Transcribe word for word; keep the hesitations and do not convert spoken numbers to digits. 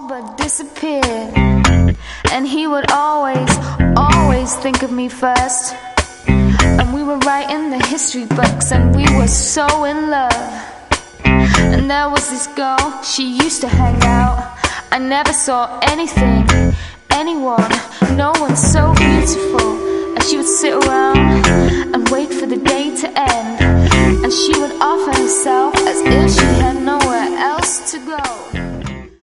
but disappeared. And he would always, always think of me first. And we were writing the history books, and we were so in love. And there was this girl, she used to hang out. I never saw anything, anyone, no one so beautiful. And she would sit around